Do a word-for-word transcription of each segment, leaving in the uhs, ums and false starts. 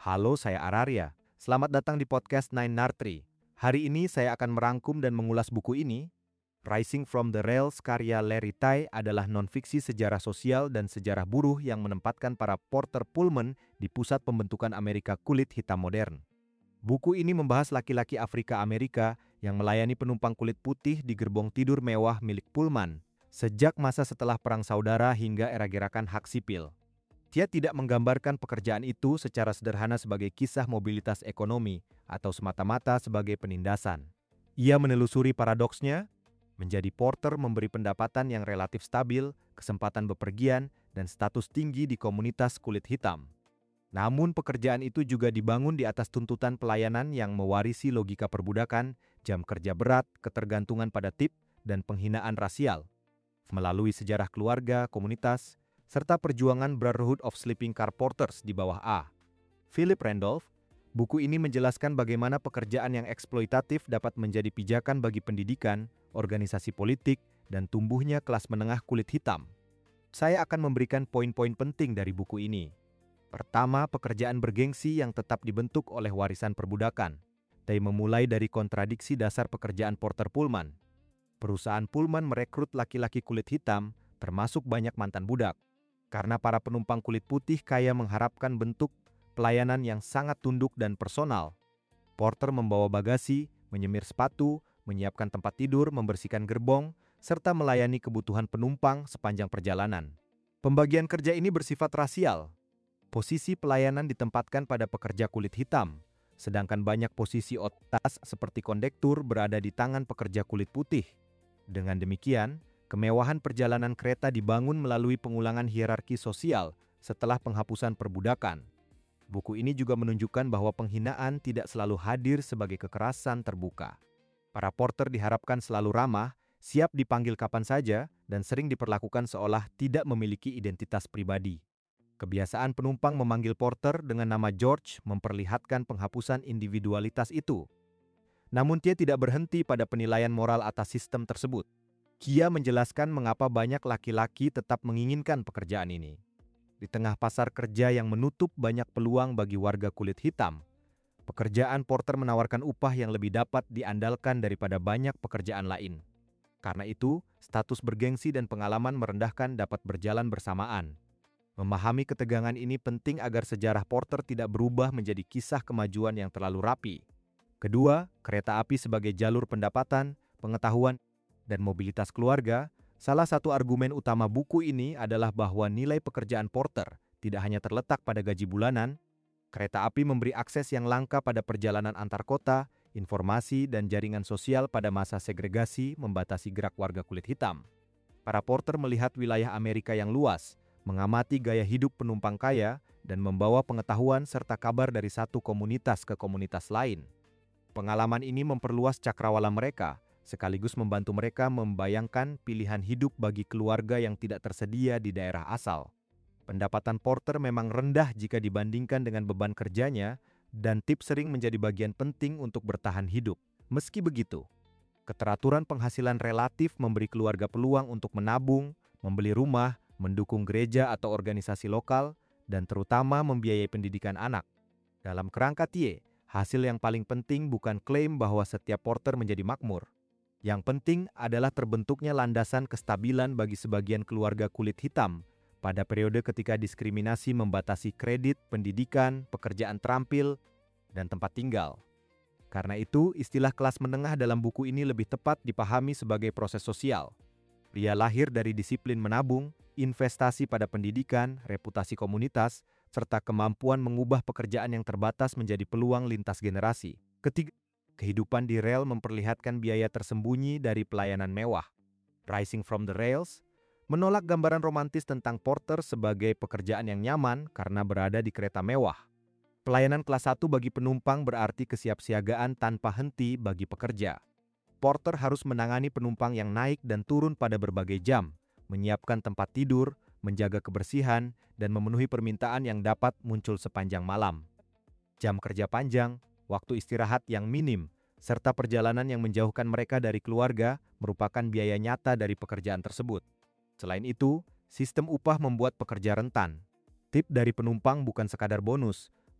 Halo, saya Araria. Selamat datang di podcast Nine Nartri. Hari ini saya akan merangkum dan mengulas buku ini. Rising from the Rails karya Larry Tai adalah non-fiksi sejarah sosial dan sejarah buruh yang menempatkan para Porter Pullman di pusat pembentukan Amerika kulit hitam modern. Buku ini membahas laki-laki Afrika Amerika yang melayani penumpang kulit putih di gerbong tidur mewah milik Pullman, sejak masa setelah Perang Saudara hingga era gerakan hak sipil. Dia tidak menggambarkan pekerjaan itu secara sederhana sebagai kisah mobilitas ekonomi atau semata-mata sebagai penindasan. Ia menelusuri paradoksnya, menjadi porter memberi pendapatan yang relatif stabil, kesempatan bepergian, dan status tinggi di komunitas kulit hitam. Namun pekerjaan itu juga dibangun di atas tuntutan pelayanan yang mewarisi logika perbudakan, jam kerja berat, ketergantungan pada tip, dan penghinaan rasial. Melalui sejarah keluarga, komunitas, serta perjuangan Brotherhood of Sleeping Car Porters di bawah A. Philip Randolph, buku ini menjelaskan bagaimana pekerjaan yang eksploitatif dapat menjadi pijakan bagi pendidikan, organisasi politik, dan tumbuhnya kelas menengah kulit hitam. Saya akan memberikan poin-poin penting dari buku ini. Pertama, pekerjaan bergengsi yang tetap dibentuk oleh warisan perbudakan. Tai memulai dari kontradiksi dasar pekerjaan Porter Pullman. Perusahaan Pullman merekrut laki-laki kulit hitam, termasuk banyak mantan budak. Karena para penumpang kulit putih kaya mengharapkan bentuk pelayanan yang sangat tunduk dan personal. Porter membawa bagasi, menyemir sepatu, menyiapkan tempat tidur, membersihkan gerbong, serta melayani kebutuhan penumpang sepanjang perjalanan. Pembagian kerja ini bersifat rasial. Posisi pelayanan ditempatkan pada pekerja kulit hitam, sedangkan banyak posisi otas seperti kondektur berada di tangan pekerja kulit putih. Dengan demikian, kemewahan perjalanan kereta dibangun melalui pengulangan hierarki sosial setelah penghapusan perbudakan. Buku ini juga menunjukkan bahwa penghinaan tidak selalu hadir sebagai kekerasan terbuka. Para porter diharapkan selalu ramah, siap dipanggil kapan saja, dan sering diperlakukan seolah tidak memiliki identitas pribadi. Kebiasaan penumpang memanggil porter dengan nama George memperlihatkan penghapusan individualitas itu. Namun dia tidak berhenti pada penilaian moral atas sistem tersebut. Kia menjelaskan mengapa banyak laki-laki tetap menginginkan pekerjaan ini. Di tengah pasar kerja yang menutup banyak peluang bagi warga kulit hitam, pekerjaan porter menawarkan upah yang lebih dapat diandalkan daripada banyak pekerjaan lain. Karena itu, status bergengsi dan pengalaman merendahkan dapat berjalan bersamaan. Memahami ketegangan ini penting agar sejarah porter tidak berubah menjadi kisah kemajuan yang terlalu rapi. Kedua, kereta api sebagai jalur pendapatan, pengetahuan, dan mobilitas keluarga. Salah satu argumen utama buku ini adalah bahwa nilai pekerjaan porter tidak hanya terletak pada gaji bulanan. Kereta api memberi akses yang langka pada perjalanan antar kota, informasi, dan jaringan sosial pada masa segregasi membatasi gerak warga kulit hitam. Para porter melihat wilayah Amerika yang luas, mengamati gaya hidup penumpang kaya, dan membawa pengetahuan serta kabar dari satu komunitas ke komunitas lain. Pengalaman ini memperluas cakrawala mereka, sekaligus membantu mereka membayangkan pilihan hidup bagi keluarga yang tidak tersedia di daerah asal. Pendapatan porter memang rendah jika dibandingkan dengan beban kerjanya, dan tip sering menjadi bagian penting untuk bertahan hidup. Meski begitu, keteraturan penghasilan relatif memberi keluarga peluang untuk menabung, membeli rumah, mendukung gereja atau organisasi lokal, dan terutama membiayai pendidikan anak. Dalam kerangka Tie, hasil yang paling penting bukan klaim bahwa setiap porter menjadi makmur. Yang penting adalah terbentuknya landasan kestabilan bagi sebagian keluarga kulit hitam pada periode ketika diskriminasi membatasi kredit, pendidikan, pekerjaan terampil, dan tempat tinggal. Karena itu, istilah kelas menengah dalam buku ini lebih tepat dipahami sebagai proses sosial. Pria lahir dari disiplin menabung, investasi pada pendidikan, reputasi komunitas, serta kemampuan mengubah pekerjaan yang terbatas menjadi peluang lintas generasi. Ketiga, kehidupan di rel memperlihatkan biaya tersembunyi dari pelayanan mewah. Rising from the Rails menolak gambaran romantis tentang porter sebagai pekerjaan yang nyaman karena berada di kereta mewah. Pelayanan kelas satu bagi penumpang berarti kesiapsiagaan tanpa henti bagi pekerja. Porter harus menangani penumpang yang naik dan turun pada berbagai jam, menyiapkan tempat tidur, menjaga kebersihan, dan memenuhi permintaan yang dapat muncul sepanjang malam. Jam kerja panjang, waktu istirahat yang minim, serta perjalanan yang menjauhkan mereka dari keluarga merupakan biaya nyata dari pekerjaan tersebut. Selain itu, sistem upah membuat pekerja rentan. Tip dari penumpang bukan sekadar bonus,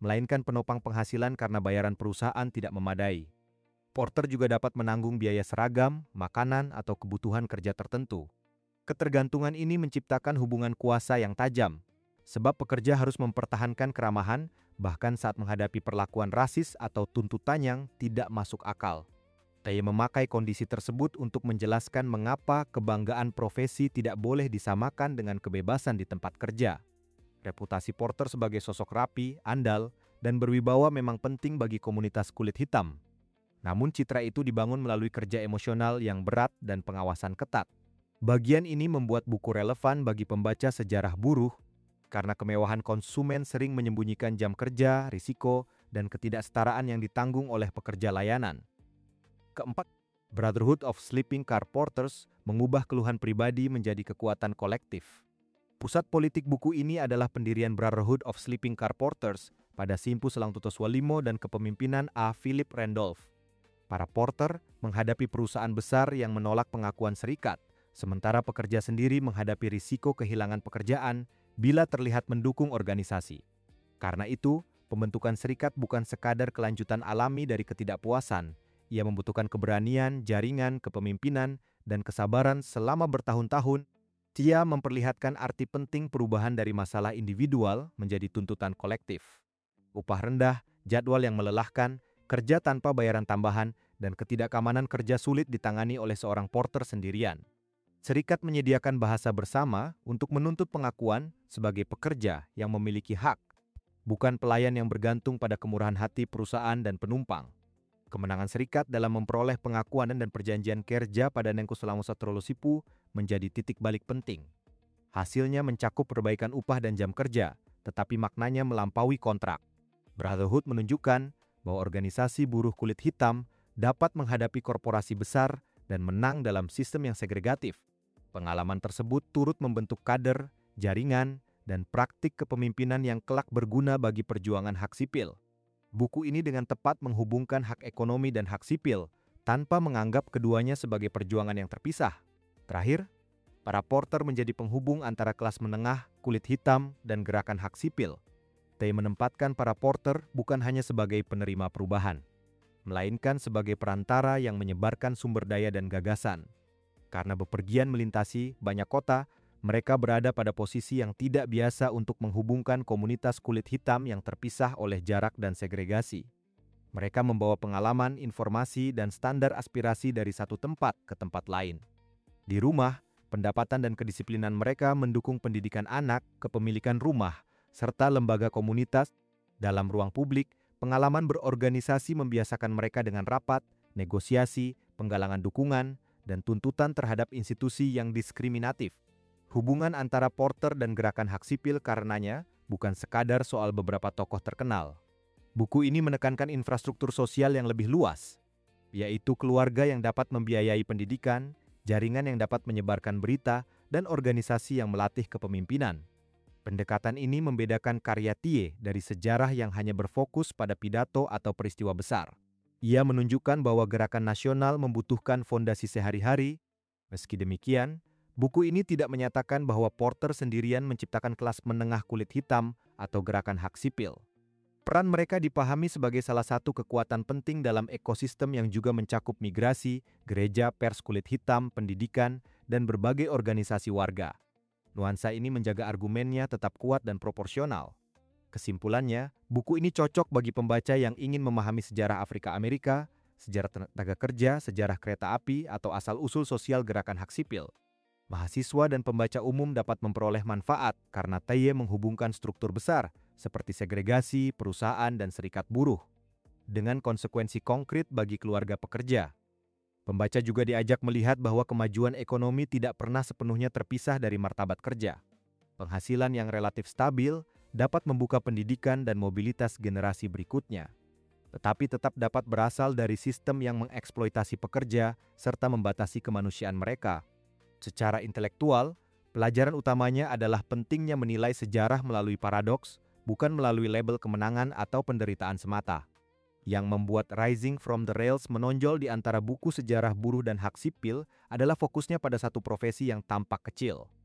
melainkan penopang penghasilan karena bayaran perusahaan tidak memadai. Porter juga dapat menanggung biaya seragam, makanan, atau kebutuhan kerja tertentu. Ketergantungan ini menciptakan hubungan kuasa yang tajam, sebab pekerja harus mempertahankan keramahan bahkan saat menghadapi perlakuan rasis atau tuntutan yang tidak masuk akal. Taye memakai kondisi tersebut untuk menjelaskan mengapa kebanggaan profesi tidak boleh disamakan dengan kebebasan di tempat kerja. Reputasi Porter sebagai sosok rapi, andal, dan berwibawa memang penting bagi komunitas kulit hitam. Namun citra itu dibangun melalui kerja emosional yang berat dan pengawasan ketat. Bagian ini membuat buku relevan bagi pembaca sejarah buruh karena kemewahan konsumen sering menyembunyikan jam kerja, risiko, dan ketidaksetaraan yang ditanggung oleh pekerja layanan. Keempat, Brotherhood of Sleeping Car Porters mengubah keluhan pribadi menjadi kekuatan kolektif. Pusat politik buku ini adalah pendirian Brotherhood of Sleeping Car Porters pada Simpu Selang Tutus Walimo dan kepemimpinan A. Philip Randolph. Para porter menghadapi perusahaan besar yang menolak pengakuan serikat, sementara pekerja sendiri menghadapi risiko kehilangan pekerjaan bila terlihat mendukung organisasi. Karena itu, pembentukan serikat bukan sekadar kelanjutan alami dari ketidakpuasan. Ia membutuhkan keberanian, jaringan, kepemimpinan, dan kesabaran selama bertahun-tahun. Dia memperlihatkan arti penting perubahan dari masalah individual menjadi tuntutan kolektif. Upah rendah, jadwal yang melelahkan, kerja tanpa bayaran tambahan, dan ketidakamanan kerja sulit ditangani oleh seorang porter sendirian. Serikat menyediakan bahasa bersama untuk menuntut pengakuan sebagai pekerja yang memiliki hak, bukan pelayan yang bergantung pada kemurahan hati perusahaan dan penumpang. Kemenangan serikat dalam memperoleh pengakuan dan perjanjian kerja pada Nengku Selama Satrolo Sipu menjadi titik balik penting. Hasilnya mencakup perbaikan upah dan jam kerja, tetapi maknanya melampaui kontrak. Brotherhood menunjukkan bahwa organisasi buruh kulit hitam dapat menghadapi korporasi besar dan menang dalam sistem yang segregatif. Pengalaman tersebut turut membentuk kader, jaringan, dan praktik kepemimpinan yang kelak berguna bagi perjuangan hak sipil. Buku ini dengan tepat menghubungkan hak ekonomi dan hak sipil, tanpa menganggap keduanya sebagai perjuangan yang terpisah. Terakhir, para porter menjadi penghubung antara kelas menengah, kulit hitam, dan gerakan hak sipil. Taye menempatkan para porter bukan hanya sebagai penerima perubahan, melainkan sebagai perantara yang menyebarkan sumber daya dan gagasan. Karena bepergian melintasi banyak kota, mereka berada pada posisi yang tidak biasa untuk menghubungkan komunitas kulit hitam yang terpisah oleh jarak dan segregasi. Mereka membawa pengalaman, informasi, dan standar aspirasi dari satu tempat ke tempat lain. Di rumah, pendapatan dan kedisiplinan mereka mendukung pendidikan anak, kepemilikan rumah, serta lembaga komunitas. Dalam ruang publik, pengalaman berorganisasi membiasakan mereka dengan rapat, negosiasi, penggalangan dukungan, dan tuntutan terhadap institusi yang diskriminatif. Hubungan antara porter dan gerakan hak sipil karenanya bukan sekadar soal beberapa tokoh terkenal. Buku ini menekankan infrastruktur sosial yang lebih luas, yaitu keluarga yang dapat membiayai pendidikan, jaringan yang dapat menyebarkan berita, dan organisasi yang melatih kepemimpinan. Pendekatan ini membedakan karya Taye dari sejarah yang hanya berfokus pada pidato atau peristiwa besar. Ia menunjukkan bahwa gerakan nasional membutuhkan fondasi sehari-hari. Meski demikian, buku ini tidak menyatakan bahwa porter sendirian menciptakan kelas menengah kulit hitam atau gerakan hak sipil. Peran mereka dipahami sebagai salah satu kekuatan penting dalam ekosistem yang juga mencakup migrasi, gereja, pers kulit hitam, pendidikan, dan berbagai organisasi warga. Nuansa ini menjaga argumennya tetap kuat dan proporsional. Kesimpulannya, buku ini cocok bagi pembaca yang ingin memahami sejarah Afrika Amerika, sejarah tenaga kerja, sejarah kereta api, atau asal-usul sosial gerakan hak sipil. Mahasiswa dan pembaca umum dapat memperoleh manfaat karena Taye menghubungkan struktur besar seperti segregasi, perusahaan, dan serikat buruh dengan konsekuensi konkret bagi keluarga pekerja. Pembaca juga diajak melihat bahwa kemajuan ekonomi tidak pernah sepenuhnya terpisah dari martabat kerja. Penghasilan yang relatif stabil dapat membuka pendidikan dan mobilitas generasi berikutnya, tetapi tetap dapat berasal dari sistem yang mengeksploitasi pekerja serta membatasi kemanusiaan mereka. Secara intelektual, pelajaran utamanya adalah pentingnya menilai sejarah melalui paradoks, bukan melalui label kemenangan atau penderitaan semata. Yang membuat Rising from the Rails menonjol di antara buku sejarah buruh dan hak sipil adalah fokusnya pada satu profesi yang tampak kecil,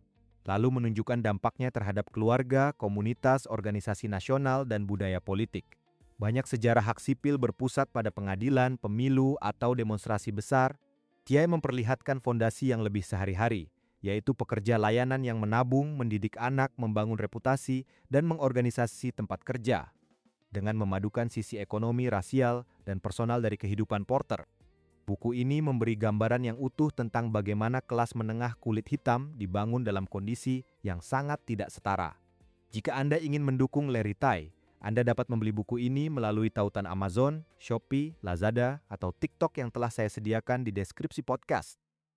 lalu menunjukkan dampaknya terhadap keluarga, komunitas, organisasi nasional, dan budaya politik. Banyak sejarah hak sipil berpusat pada pengadilan, pemilu, atau demonstrasi besar. Tiai memperlihatkan fondasi yang lebih sehari-hari, yaitu pekerja layanan yang menabung, mendidik anak, membangun reputasi, dan mengorganisasi tempat kerja. Dengan memadukan sisi ekonomi, rasial, dan personal dari kehidupan Porter, buku ini memberi gambaran yang utuh tentang bagaimana kelas menengah kulit hitam dibangun dalam kondisi yang sangat tidak setara. Jika Anda ingin mendukung Larry Tai, Anda dapat membeli buku ini melalui tautan Amazon, Shopee, Lazada, atau TikTok yang telah saya sediakan di deskripsi podcast.